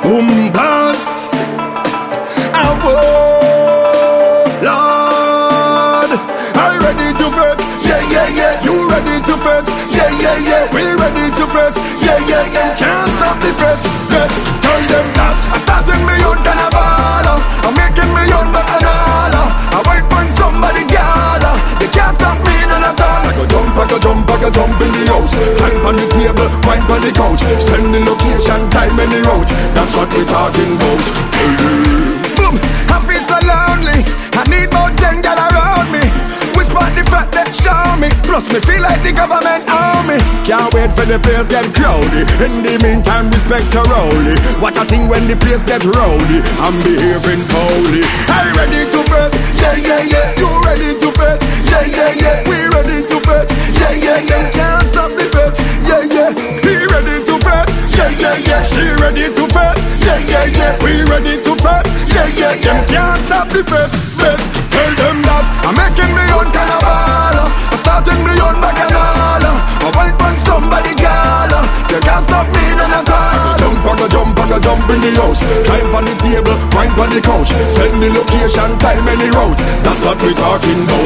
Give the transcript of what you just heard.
Blast. Lord, are you ready to fret? Yeah. You ready to fret? Yeah. We ready to fret? Yeah. Can't stop the fret. Tell them that I'm starting me own carnival. I'm making me own bacchanal. I wait for somebody gala. They can't stop me none at all. I go jump in the house. Climb on the table, wine on the couch. Send the location, time and the road. That's what we're talking about. Boom, I feel so lonely. I need more 10 gal around me. Which part the fact that show me. Plus me feel like the government own me. Can't wait for the place get crowded. In the meantime, respect to Rowley. Watch a thing when the place get rowdy. I'm behaving foully. Are you ready to bet? Yeah. You ready to bet? Yeah. We ready to bet? Yeah. Can't stop the bet? Yeah. He ready to bet? Yeah. She ready to bet? Yeah. We ready to bet? Yeah. Can't stop the bet? Tell them that I'm making me own carnival. I'm starting me own bacchanal. I wait on somebody gala. They can't stop me none at all. I go jump in the house. Climb on the table, wine on the couch. Send the location, time and the route. That's what we're talking about.